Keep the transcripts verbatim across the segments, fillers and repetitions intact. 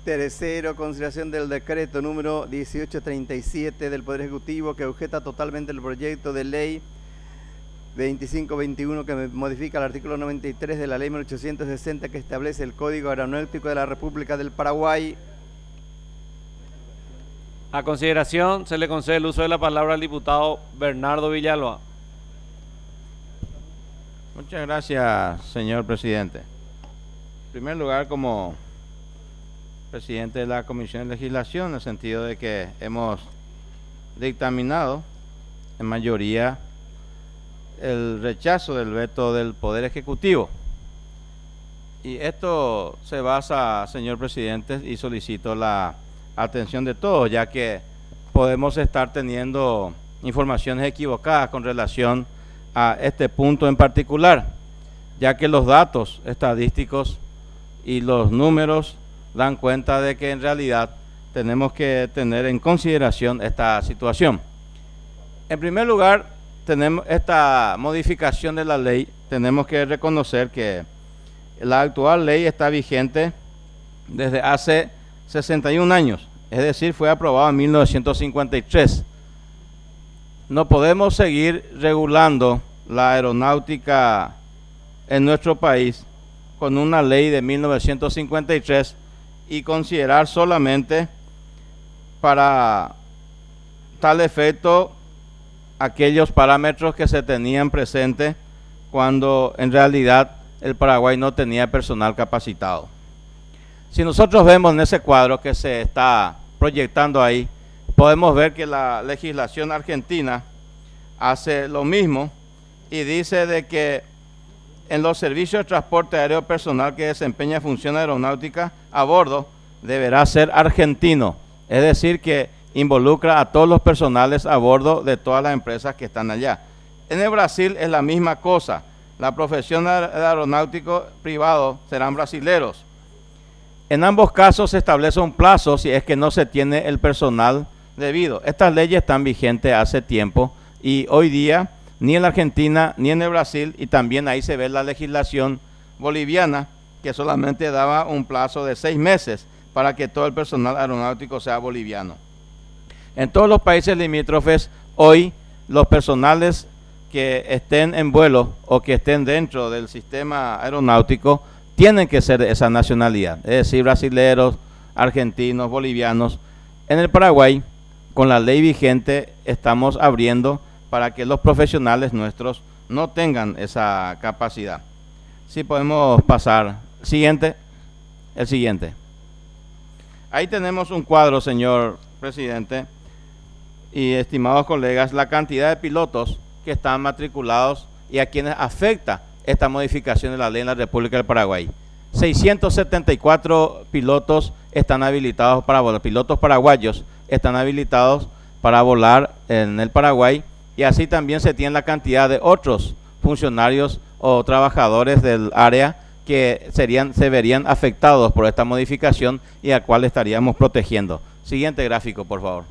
Tercero, consideración del decreto número dieciocho treinta y siete del Poder Ejecutivo que objeta totalmente el proyecto de ley veinticinco veintiuno que modifica el artículo noventa y tres de la ley mil ochocientos sesenta que establece el Código Aeronáutico de la República del Paraguay. A consideración se le concede el uso de la palabra al diputado Bernardo Villalba. Muchas gracias, señor presidente. En primer lugar, como presidente de la Comisión de Legislación, en el sentido de que hemos dictaminado en mayoría el rechazo del veto del Poder Ejecutivo. Y esto se basa, señor presidente, y solicito la atención de todos, ya que podemos estar teniendo informaciones equivocadas con relación a este punto en particular, ya que los datos estadísticos y los números dan cuenta de que en realidad tenemos que tener en consideración esta situación. En primer lugar, tenemos esta modificación de la ley, tenemos que reconocer que la actual ley está vigente desde hace sesenta y un años, es decir, fue aprobada en mil novecientos cincuenta y tres. No podemos seguir regulando la aeronáutica en nuestro país con una ley de mil novecientos cincuenta y tres y considerar solamente para tal efecto aquellos parámetros que se tenían presentes cuando en realidad el Paraguay no tenía personal capacitado. Si nosotros vemos en ese cuadro que se está proyectando ahí, podemos ver que la legislación argentina hace lo mismo y dice de que en los servicios de transporte aéreo personal que desempeña función aeronáutica a bordo deberá ser argentino, es decir que involucra a todos los personales a bordo de todas las empresas que están allá. En el Brasil es la misma cosa, la profesión de aeronáutico privado serán brasileros. En ambos casos se establece un plazo si es que no se tiene el personal debido. Estas leyes están vigentes hace tiempo y hoy día ni en la Argentina ni en el Brasil, y también ahí se ve la legislación boliviana que solamente daba un plazo de seis meses para que todo el personal aeronáutico sea boliviano. En todos los países limítrofes hoy los personales que estén en vuelo o que estén dentro del sistema aeronáutico tienen que ser de esa nacionalidad, es decir, brasileros, argentinos, bolivianos. En el Paraguay, con la ley vigente, estamos abriendo para que los profesionales nuestros no tengan esa capacidad. Si podemos pasar. Siguiente. El siguiente. Ahí tenemos un cuadro, señor presidente y estimados colegas, la cantidad de pilotos que están matriculados y a quienes afecta esta modificación de la ley en la República del Paraguay. seiscientos setenta y cuatro pilotos están habilitados para volar, pilotos paraguayos están habilitados para volar en el Paraguay, y así también se tiene la cantidad de otros funcionarios o trabajadores del área que serían, se verían afectados por esta modificación y al cual estaríamos protegiendo. Siguiente gráfico, por favor.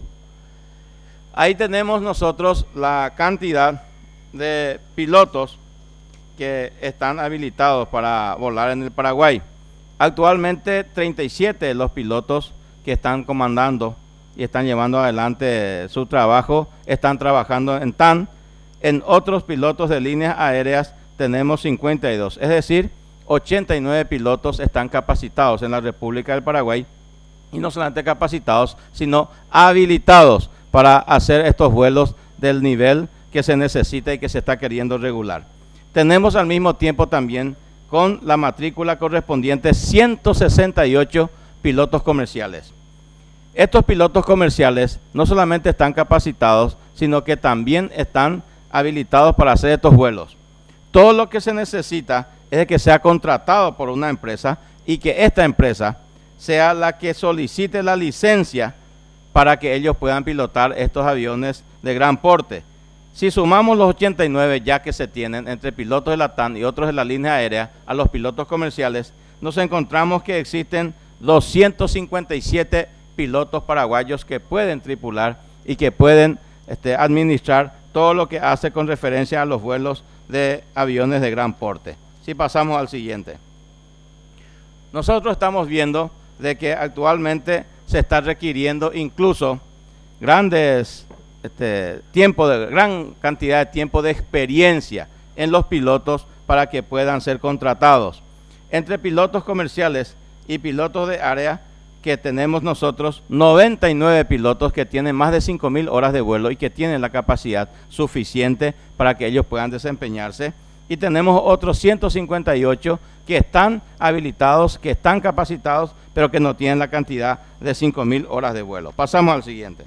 Ahí tenemos nosotros la cantidad de pilotos que están habilitados para volar en el Paraguay. Actualmente treinta y siete de los pilotos que están comandando y están llevando adelante su trabajo están trabajando en T A N. En otros pilotos de líneas aéreas tenemos cincuenta y dos, es decir, ochenta y nueve pilotos están capacitados en la República del Paraguay, y no solamente capacitados, sino habilitados para hacer estos vuelos del nivel que se necesita y que se está queriendo regular. Tenemos al mismo tiempo también con la matrícula correspondiente ciento sesenta y ocho pilotos comerciales. Estos pilotos comerciales no solamente están capacitados, sino que también están habilitados para hacer estos vuelos. Todo lo que se necesita es que sea contratado por una empresa y que esta empresa sea la que solicite la licencia para que ellos puedan pilotar estos aviones de gran porte. Si sumamos los ochenta y nueve ya que se tienen entre pilotos de la T A N y otros de la línea aérea a los pilotos comerciales, nos encontramos que existen doscientos cincuenta y siete pilotos paraguayos que pueden tripular y que pueden este, administrar todo lo que hace con referencia a los vuelos de aviones de gran porte. Si pasamos al siguiente. Nosotros estamos viendo de que actualmente se está requiriendo incluso grandes este, tiempo de gran cantidad de tiempo de experiencia en los pilotos para que puedan ser contratados. Entre pilotos comerciales y pilotos de área que tenemos nosotros, noventa y nueve pilotos que tienen más de cinco mil horas de vuelo y que tienen la capacidad suficiente para que ellos puedan desempeñarse. Y tenemos otros ciento cincuenta y ocho que están habilitados, que están capacitados, pero que no tienen la cantidad de cinco mil horas de vuelo. Pasamos al siguiente.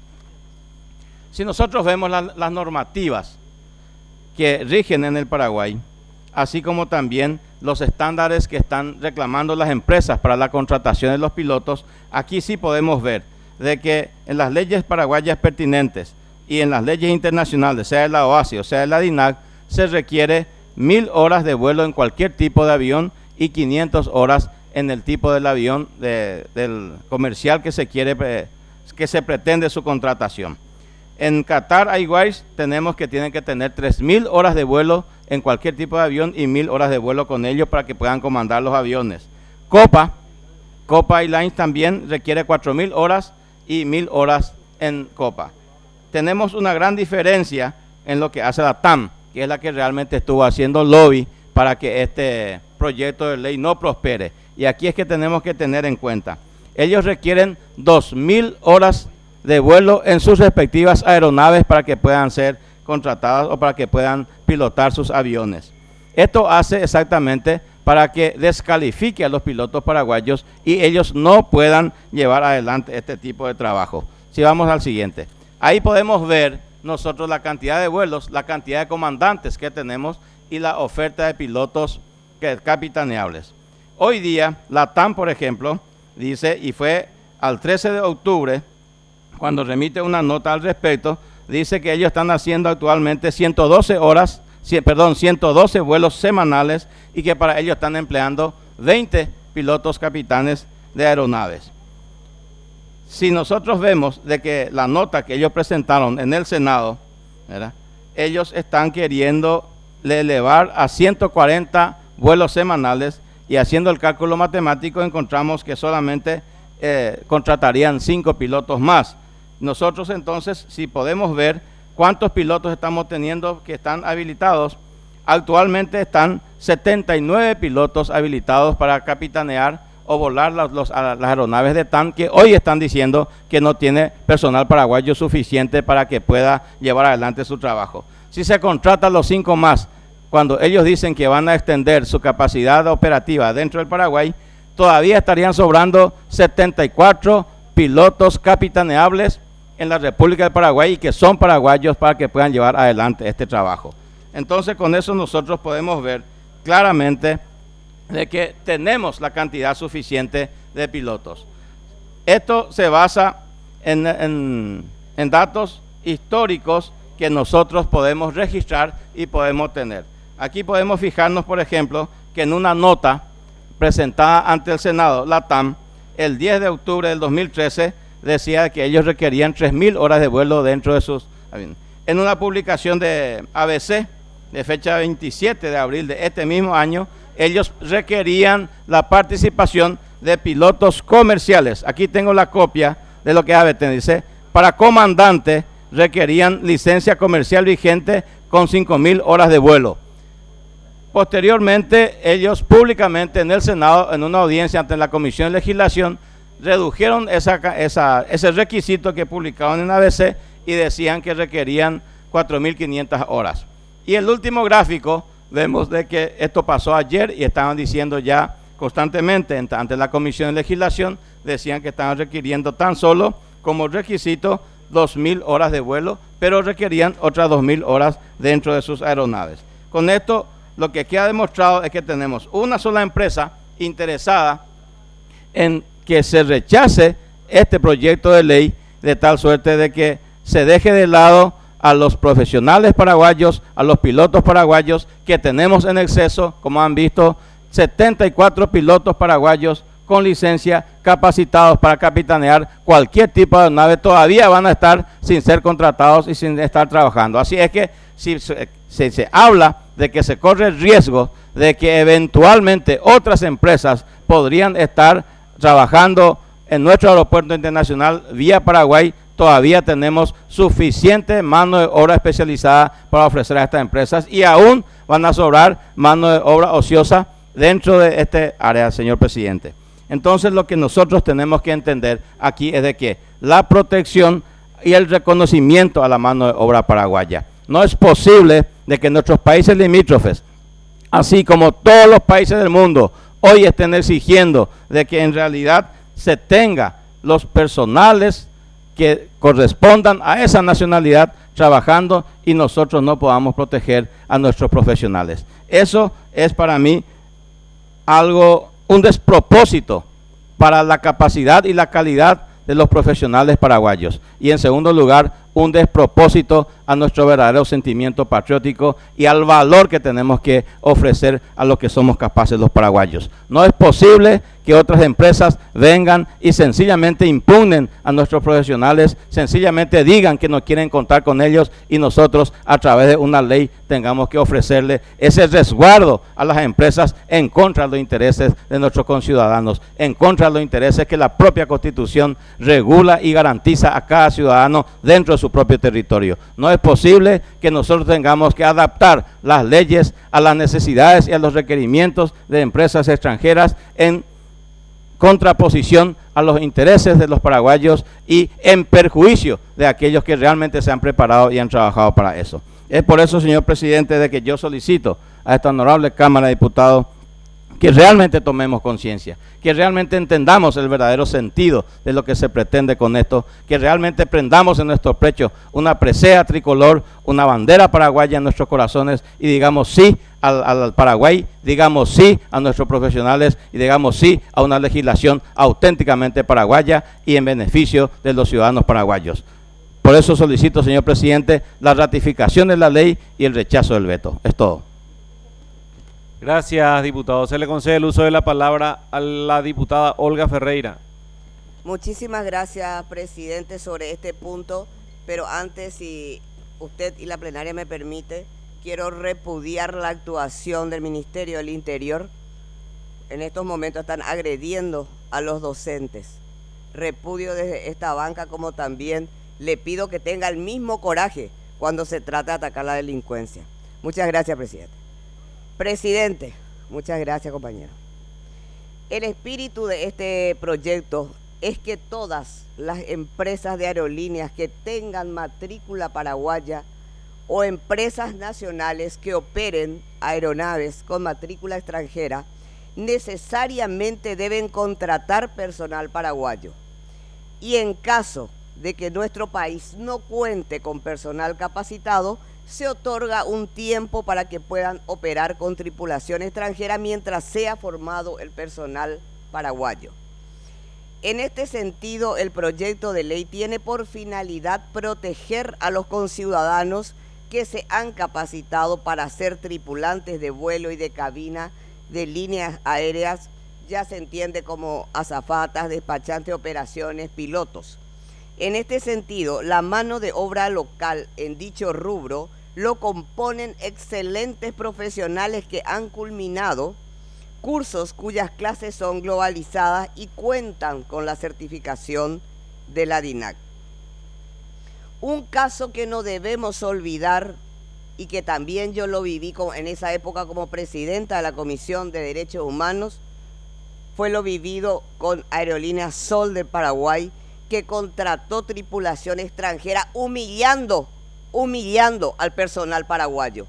Si nosotros vemos la, las normativas que rigen en el Paraguay, así como también los estándares que están reclamando las empresas para la contratación de los pilotos, aquí sí podemos ver de que en las leyes paraguayas pertinentes y en las leyes internacionales, sea de la OASI o sea de la DINAC, se requiere mil horas de vuelo en cualquier tipo de avión y quinientas horas en el tipo del avión de, del comercial que se quiere, que se pretende su contratación. En Qatar Airways tenemos que tienen que tener tres mil horas de vuelo en cualquier tipo de avión y mil horas de vuelo con ellos para que puedan comandar los aviones. Copa, Copa Airlines también requiere cuatro mil horas y mil horas en Copa. Tenemos una gran diferencia en lo que hace la T A M, que es la que realmente estuvo haciendo lobby para que este proyecto de ley no prospere. Y aquí es que tenemos que tener en cuenta. Ellos requieren dos mil horas de vuelo en sus respectivas aeronaves para que puedan ser contratadas o para que puedan pilotar sus aviones. Esto hace exactamente para que descalifique a los pilotos paraguayos y ellos no puedan llevar adelante este tipo de trabajo. Si vamos al siguiente. Ahí podemos ver nosotros la cantidad de vuelos, la cantidad de comandantes que tenemos y la oferta de pilotos que, capitaneables. Hoy día, la T A M, por ejemplo, dice, y fue al trece de octubre, cuando remite una nota al respecto, dice que ellos están haciendo actualmente ciento doce horas, perdón, ciento doce vuelos semanales y que para ello están empleando veinte pilotos capitanes de aeronaves. Si nosotros vemos de que la nota que ellos presentaron en el Senado, ¿verdad?, ellos están queriendo elevar a ciento cuarenta vuelos semanales y haciendo el cálculo matemático encontramos que solamente eh, contratarían cinco pilotos más. Nosotros entonces, si podemos ver cuántos pilotos estamos teniendo que están habilitados, actualmente están setenta y nueve pilotos habilitados para capitanear o volar las, los, a las aeronaves de T A M, que hoy están diciendo que no tiene personal paraguayo suficiente para que pueda llevar adelante su trabajo. Si se contratan los cinco más, cuando ellos dicen que van a extender su capacidad operativa dentro del Paraguay, todavía estarían sobrando setenta y cuatro pilotos capitaneables en la República del Paraguay y que son paraguayos para que puedan llevar adelante este trabajo. Entonces, con eso nosotros podemos ver claramente de que tenemos la cantidad suficiente de pilotos. Esto se basa en, en, en datos históricos que nosotros podemos registrar y podemos tener. Aquí podemos fijarnos, por ejemplo, que en una nota presentada ante el Senado, la T A M, el diez de octubre del dos mil trece, decía que ellos requerían tres mil horas de vuelo dentro de sus aviones. En una publicación de A B C, de fecha veintisiete de abril de este mismo año, ellos requerían la participación de pilotos comerciales. Aquí tengo la copia de lo que A B C dice. Para comandante requerían licencia comercial vigente con cinco mil horas de vuelo. Posteriormente, ellos públicamente en el Senado, en una audiencia ante la Comisión de Legislación, redujeron esa, esa, ese requisito que publicaron en A B C y decían que requerían cuatro mil quinientas horas. Y el último gráfico, vemos de que esto pasó ayer y estaban diciendo ya constantemente ante la Comisión de Legislación, decían que estaban requiriendo tan solo como requisito dos mil horas de vuelo, pero requerían otras dos mil horas dentro de sus aeronaves. Con esto, lo que queda demostrado es que tenemos una sola empresa interesada en que se rechace este proyecto de ley de tal suerte de que se deje de lado a los profesionales paraguayos, a los pilotos paraguayos que tenemos en exceso, como han visto, setenta y cuatro pilotos paraguayos con licencia capacitados para capitanear cualquier tipo de nave, todavía van a estar sin ser contratados y sin estar trabajando. Así es que si se, si se habla de que se corre el riesgo de que eventualmente otras empresas podrían estar trabajando en nuestro aeropuerto internacional vía Paraguay, todavía tenemos suficiente mano de obra especializada para ofrecer a estas empresas y aún van a sobrar mano de obra ociosa dentro de este área, señor presidente. Entonces, lo que nosotros tenemos que entender aquí es de que la protección y el reconocimiento a la mano de obra paraguaya. No es posible de que nuestros países limítrofes, así como todos los países del mundo, hoy estén exigiendo de que en realidad se tenga los personales que correspondan a esa nacionalidad trabajando y nosotros no podamos proteger a nuestros profesionales. Eso es para mí algo, un despropósito para la capacidad y la calidad de los profesionales paraguayos. Y en segundo lugar, un despropósito a nuestro verdadero sentimiento patriótico y al valor que tenemos que ofrecer a lo que somos capaces los paraguayos. No es posible que otras empresas vengan y sencillamente impugnen a nuestros profesionales, sencillamente digan que no quieren contar con ellos y nosotros a través de una ley tengamos que ofrecerle ese resguardo a las empresas en contra de los intereses de nuestros conciudadanos, en contra de los intereses que la propia Constitución regula y garantiza a cada ciudadano dentro de su propio territorio. No es posible que nosotros tengamos que adaptar las leyes a las necesidades y a los requerimientos de empresas extranjeras en contraposición a los intereses de los paraguayos y en perjuicio de aquellos que realmente se han preparado y han trabajado para eso. Es por eso, señor presidente, de que yo solicito a esta honorable Cámara de Diputados que realmente tomemos conciencia, que realmente entendamos el verdadero sentido de lo que se pretende con esto, que realmente prendamos en nuestro pecho una presea tricolor, una bandera paraguaya en nuestros corazones y digamos sí al, al Paraguay, digamos sí a nuestros profesionales y digamos sí a una legislación auténticamente paraguaya y en beneficio de los ciudadanos paraguayos. Por eso solicito, señor presidente, la ratificación de la ley y el rechazo del veto. Es todo. Gracias, diputado. Se le concede el uso de la palabra a la diputada Olga Ferreira. Muchísimas gracias, presidente, sobre este punto, pero antes, si usted y la plenaria me permite, quiero repudiar la actuación del Ministerio del Interior. En estos momentos están agrediendo a los docentes. Repudio desde esta banca, como también le pido que tenga el mismo coraje cuando se trata de atacar la delincuencia. Muchas gracias, presidente. Presidente, muchas gracias, compañero. El espíritu de este proyecto es que todas las empresas de aerolíneas que tengan matrícula paraguaya o empresas nacionales que operen aeronaves con matrícula extranjera necesariamente deben contratar personal paraguayo. Y en caso de que nuestro país no cuente con personal capacitado, se otorga un tiempo para que puedan operar con tripulación extranjera mientras sea formado el personal paraguayo. En este sentido, el proyecto de ley tiene por finalidad proteger a los conciudadanos que se han capacitado para ser tripulantes de vuelo y de cabina de líneas aéreas, ya se entiende como azafatas, despachantes de operaciones, pilotos. En este sentido, la mano de obra local en dicho rubro lo componen excelentes profesionales que han culminado cursos cuyas clases son globalizadas y cuentan con la certificación de la D I N A C. Un caso que no debemos olvidar y que también yo lo viví en esa época como presidenta de la Comisión de Derechos Humanos fue lo vivido con Aerolíneas Sol de Paraguay, que contrató tripulación extranjera humillando, humillando al personal paraguayo.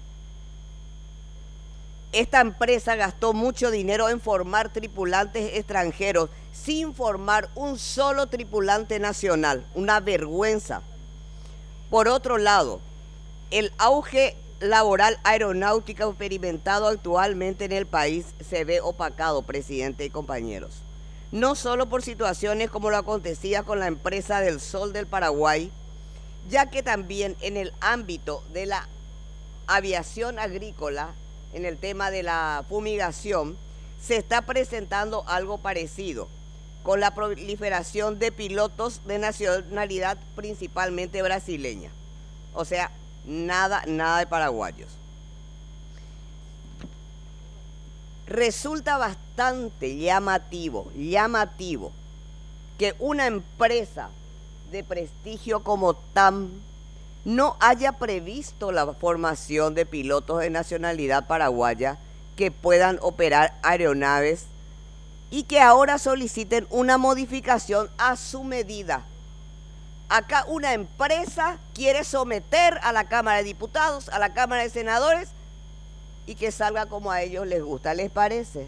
Esta empresa gastó mucho dinero en formar tripulantes extranjeros sin formar un solo tripulante nacional, una vergüenza. Por otro lado, el auge laboral aeronáutica experimentado actualmente en el país se ve opacado, presidente y compañeros. No solo por situaciones como lo acontecía con la empresa del Sol del Paraguay, ya que también en el ámbito de la aviación agrícola, en el tema de la fumigación, se está presentando algo parecido, con la proliferación de pilotos de nacionalidad principalmente brasileña. O sea, nada, nada de paraguayos. Resulta bastante llamativo, llamativo, que una empresa de prestigio como T A M no haya previsto la formación de pilotos de nacionalidad paraguaya que puedan operar aeronaves y que ahora soliciten una modificación a su medida. Acá una empresa quiere someter a la Cámara de Diputados, a la Cámara de Senadores, y que salga como a ellos les gusta. ¿Les parece?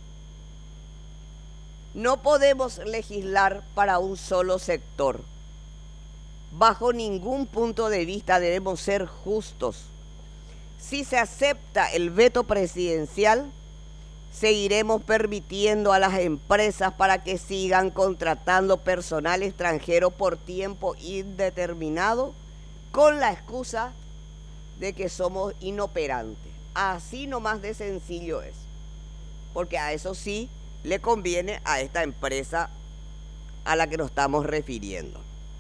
No podemos legislar para un solo sector. Bajo ningún punto de vista debemos ser justos. Si se acepta el veto presidencial, seguiremos permitiendo a las empresas para que sigan contratando personal extranjero por tiempo indeterminado con la excusa de que somos inoperantes. Así nomás de sencillo es. Porque a eso sí le conviene a esta empresa a la que nos estamos refiriendo.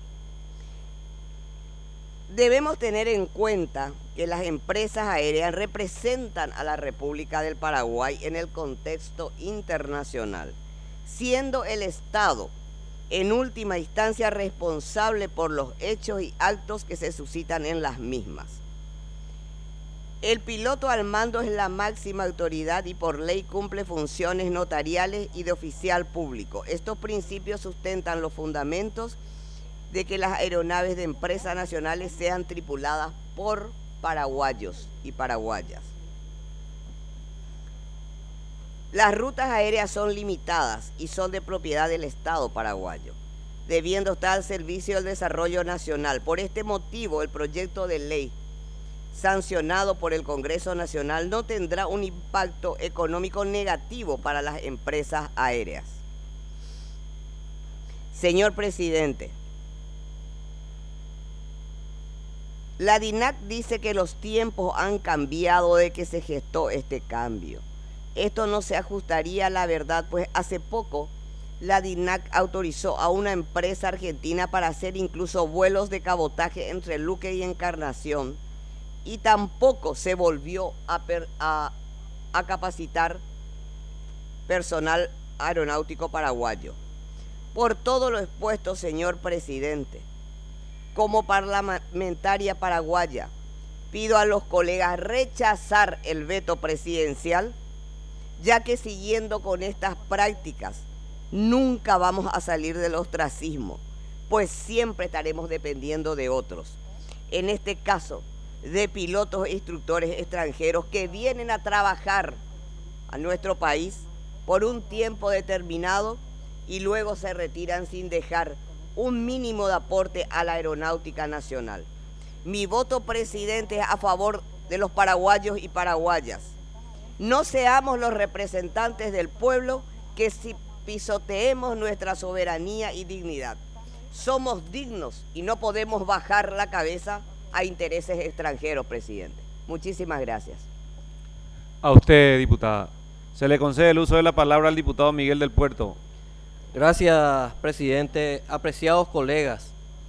Debemos tener en cuenta que las empresas aéreas representan a la República del Paraguay en el contexto internacional, siendo el Estado en última instancia responsable por los hechos y actos que se suscitan en las mismas. El piloto al mando es la máxima autoridad y por ley cumple funciones notariales y de oficial público. Estos principios sustentan los fundamentos de que las aeronaves de empresas nacionales sean tripuladas por paraguayos y paraguayas. Las rutas aéreas son limitadas y son de propiedad del Estado paraguayo, debiendo estar al servicio del desarrollo nacional. Por este motivo, el proyecto de ley sancionado por el Congreso Nacional no tendrá un impacto económico negativo para las empresas aéreas. Señor presidente, la D I N A C dice que los tiempos han cambiado de que se gestó este cambio. Esto no se ajustaría a la verdad, pues hace poco la D I N A C autorizó a una empresa argentina para hacer incluso vuelos de cabotaje entre Luque y Encarnación, y tampoco se volvió a, per, a, a capacitar personal aeronáutico paraguayo. Por todo lo expuesto, señor presidente, como parlamentaria paraguaya, pido a los colegas rechazar el veto presidencial, ya que siguiendo con estas prácticas nunca vamos a salir del ostracismo, pues siempre estaremos dependiendo de otros. En este caso, de pilotos e instructores extranjeros que vienen a trabajar a nuestro país por un tiempo determinado y luego se retiran sin dejar un mínimo de aporte a la aeronáutica nacional. Mi voto, presidente, es a favor de los paraguayos y paraguayas. No seamos los representantes del pueblo que si pisoteemos nuestra soberanía y dignidad. Somos dignos y no podemos bajar la cabeza a intereses extranjeros, presidente. Muchísimas gracias. A usted, diputada. Se le concede el uso de la palabra al diputado Miguel del Puerto. Gracias, presidente. Apreciados colegas,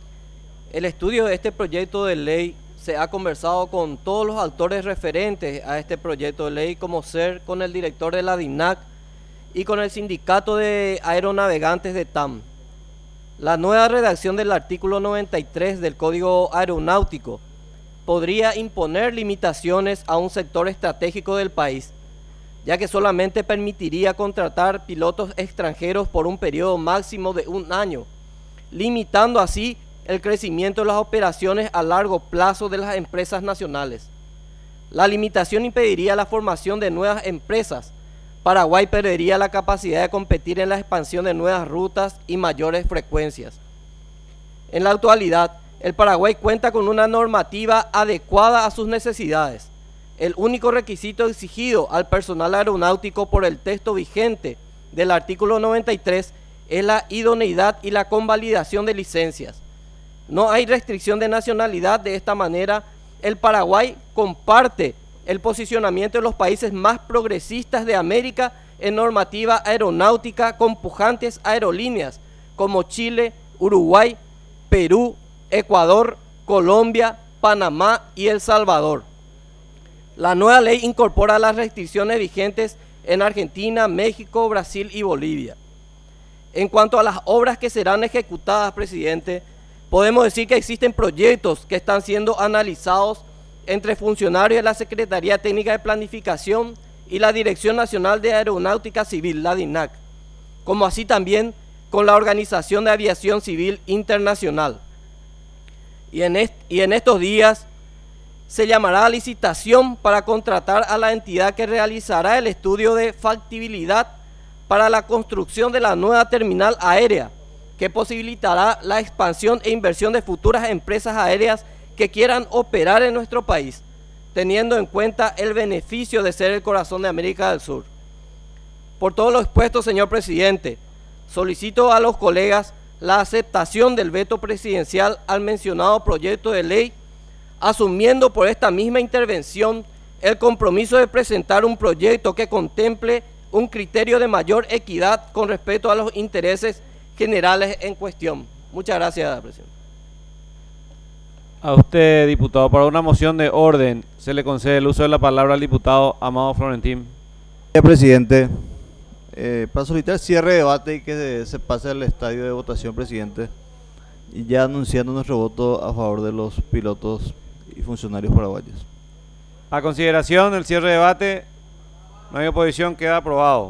el estudio de este proyecto de ley se ha conversado con todos los actores referentes a este proyecto de ley, como ser con el director de la D I N A C y con el sindicato de aeronavegantes de T A M. La nueva redacción del artículo noventa y tres del Código Aeronáutico podría imponer limitaciones a un sector estratégico del país, ya que solamente permitiría contratar pilotos extranjeros por un periodo máximo de un año, limitando así el crecimiento de las operaciones a largo plazo de las empresas nacionales. La limitación impediría la formación de nuevas empresas. Paraguay perdería la capacidad de competir en la expansión de nuevas rutas y mayores frecuencias. En la actualidad, el Paraguay cuenta con una normativa adecuada a sus necesidades. El único requisito exigido al personal aeronáutico por el texto vigente del artículo noventa y tres es la idoneidad y la convalidación de licencias. No hay restricción de nacionalidad. De esta manera, el Paraguay comparte el posicionamiento de los países más progresistas de América en normativa aeronáutica con pujantes aerolíneas como Chile, Uruguay, Perú, Ecuador, Colombia, Panamá y El Salvador. La nueva ley incorpora las restricciones vigentes en Argentina, México, Brasil y Bolivia. En cuanto a las obras que serán ejecutadas, presidente, podemos decir que existen proyectos que están siendo analizados entre funcionarios de la Secretaría Técnica de Planificación y la Dirección Nacional de Aeronáutica Civil, la DINAC, como así también con la Organización de Aviación Civil Internacional. Y en, est y en estos días se llamará a licitación para contratar a la entidad que realizará el estudio de factibilidad para la construcción de la nueva terminal aérea, que posibilitará la expansión e inversión de futuras empresas aéreas que quieran operar en nuestro país, teniendo en cuenta el beneficio de ser el corazón de América del Sur. Por todo lo expuesto, señor presidente, solicito a los colegas la aceptación del veto presidencial al mencionado proyecto de ley, asumiendo por esta misma intervención el compromiso de presentar un proyecto que contemple un criterio de mayor equidad con respecto a los intereses generales en cuestión. Muchas gracias, presidente. A usted, diputado, para una moción de orden se le concede el uso de la palabra al diputado Amado Florentín. Señor presidente, eh, para solicitar cierre de debate y que se, se pase al estadio de votación, presidente, y ya anunciando nuestro voto a favor de los pilotos y funcionarios paraguayos. A consideración del cierre de debate, no hay oposición, queda aprobado.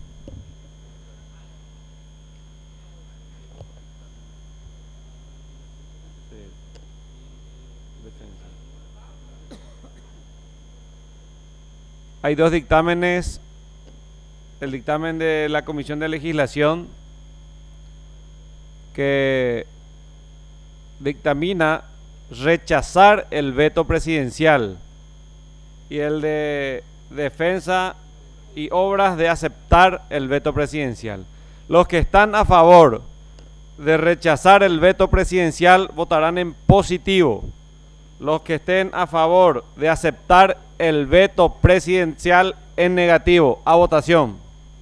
Hay dos dictámenes. El dictamen de la Comisión de Legislación, que dictamina rechazar el veto presidencial, y el de Defensa y Obras de aceptar el veto presidencial. Los que están a favor de rechazar el veto presidencial votarán en positivo. Los que estén a favor de aceptar el veto presidencial en negativo. A votación.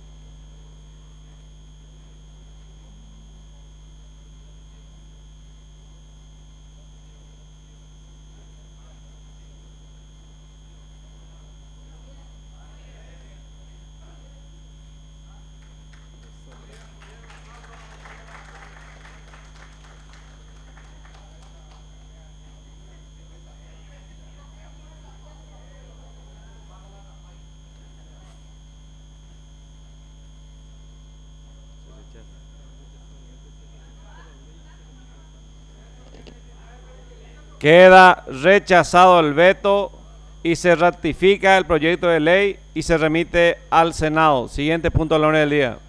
Queda rechazado el veto y se ratifica el proyecto de ley y se remite al Senado. Siguiente punto de la orden del día.